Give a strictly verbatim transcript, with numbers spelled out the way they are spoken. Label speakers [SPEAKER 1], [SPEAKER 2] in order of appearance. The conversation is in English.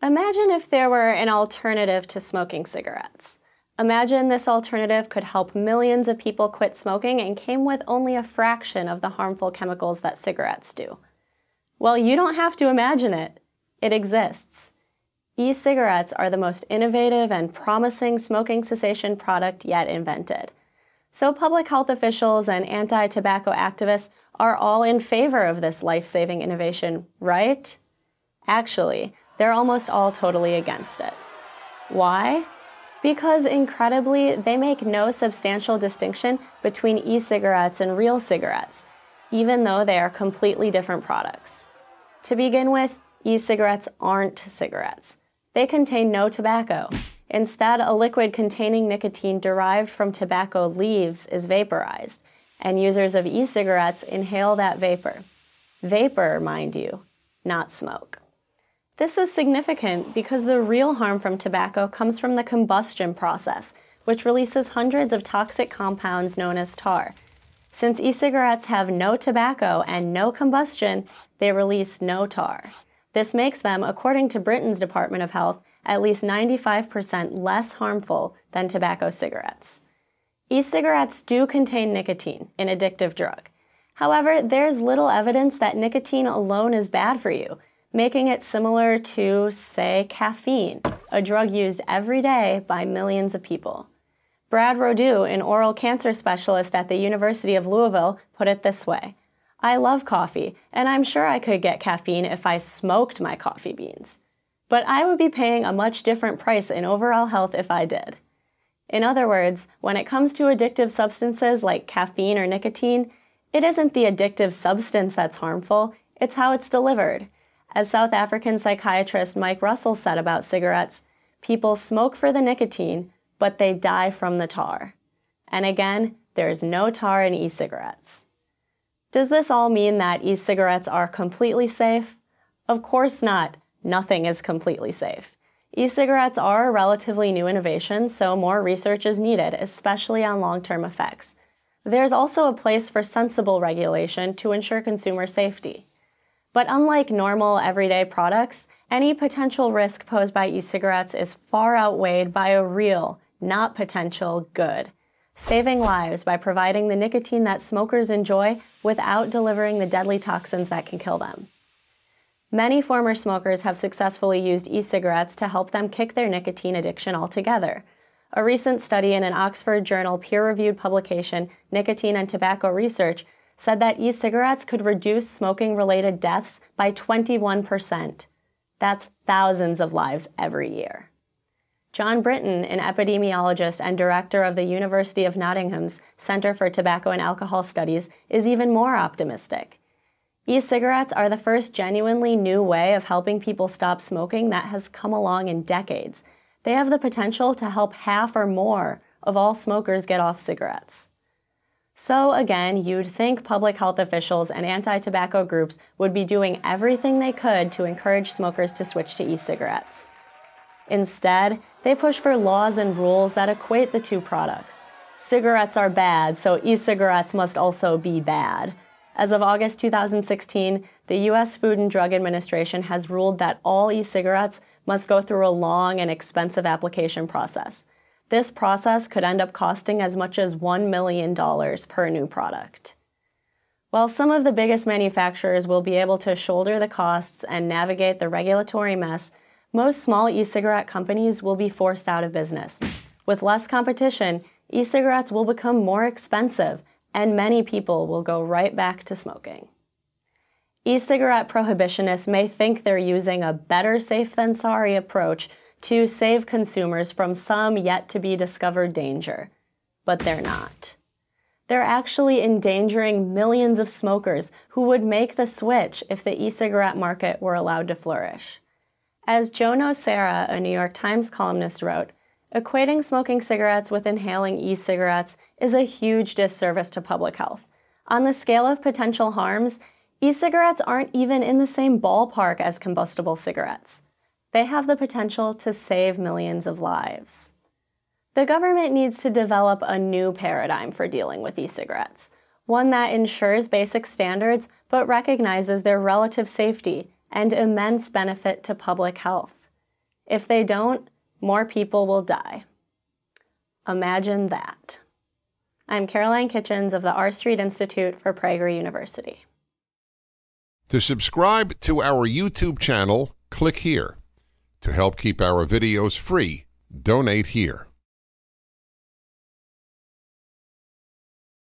[SPEAKER 1] Imagine if there were an alternative to smoking cigarettes. Imagine this alternative could help millions of people quit smoking and came with only a fraction of the harmful chemicals that cigarettes do. Well, you don't have to imagine it. It exists. E-cigarettes are the most innovative and promising smoking cessation product yet invented. So public health officials and anti-tobacco activists are all in favor of this life-saving innovation, right? Actually, they're almost all totally against it. Why? Because, incredibly, they make no substantial distinction between e-cigarettes and real cigarettes, even though they are completely different products. To begin with, e-cigarettes aren't cigarettes. They contain no tobacco. Instead, a liquid containing nicotine derived from tobacco leaves is vaporized, and users of e-cigarettes inhale that vapor. Vapor, mind you, not smoke. This is significant because the real harm from tobacco comes from the combustion process, which releases hundreds of toxic compounds known as tar. Since e-cigarettes have no tobacco and no combustion, they release no tar. This makes them, according to Britain's Department of Health, at least ninety-five percent less harmful than tobacco cigarettes. E-cigarettes do contain nicotine, an addictive drug. However, there's little evidence that nicotine alone is bad for you, making it similar to, say, caffeine, a drug used every day by millions of people. Brad Rodew, an oral cancer specialist at the University of Louisville, put it this way: "I love coffee, and I'm sure I could get caffeine if I smoked my coffee beans. But I would be paying a much different price in overall health if I did." In other words, when it comes to addictive substances like caffeine or nicotine, it isn't the addictive substance that's harmful, it's how it's delivered. As South African psychiatrist Mike Russell said about cigarettes, people smoke for the nicotine, but they die from the tar. And again, there's no tar in e-cigarettes. Does this all mean that e-cigarettes are completely safe? Of course not. Nothing is completely safe. E-cigarettes are a relatively new innovation, so more research is needed, especially on long-term effects. There's also a place for sensible regulation to ensure consumer safety. But unlike normal, everyday products, any potential risk posed by e-cigarettes is far outweighed by a real, not potential, good: saving lives by providing the nicotine that smokers enjoy without delivering the deadly toxins that can kill them. Many former smokers have successfully used e-cigarettes to help them kick their nicotine addiction altogether. A recent study in an Oxford Journal peer-reviewed publication, Nicotine and Tobacco Research, said that e-cigarettes could reduce smoking-related deaths by twenty-one percent. That's thousands of lives every year. John Britton, an epidemiologist and director of the University of Nottingham's Center for Tobacco and Alcohol Studies, is even more optimistic. E-cigarettes are the first genuinely new way of helping people stop smoking that has come along in decades. They have the potential to help half or more of all smokers get off cigarettes. So again, you'd think public health officials and anti-tobacco groups would be doing everything they could to encourage smokers to switch to e-cigarettes. Instead, they push for laws and rules that equate the two products. Cigarettes are bad, so e-cigarettes must also be bad. As of August two thousand sixteen, the U S Food and Drug Administration has ruled that all e-cigarettes must go through a long and expensive application process. This process could end up costing as much as one million dollars per new product. While some of the biggest manufacturers will be able to shoulder the costs and navigate the regulatory mess, most small e-cigarette companies will be forced out of business. With less competition, e-cigarettes will become more expensive, and many people will go right back to smoking. E-cigarette prohibitionists may think they're using a better safe than sorry approach to save consumers from some yet-to-be-discovered danger, but they're not. They're actually endangering millions of smokers who would make the switch if the e-cigarette market were allowed to flourish. As Joe Nocera, a New York Times columnist, wrote, equating smoking cigarettes with inhaling e-cigarettes is a huge disservice to public health. On the scale of potential harms, e-cigarettes aren't even in the same ballpark as combustible cigarettes. They have the potential to save millions of lives. The government needs to develop a new paradigm for dealing with e-cigarettes, one that ensures basic standards but recognizes their relative safety and immense benefit to public health. If they don't, more people will die. Imagine that. I'm Caroline Kitchens of the R Street Institute for Prager University.
[SPEAKER 2] To subscribe to our YouTube channel, click here. To help keep our videos free, donate here.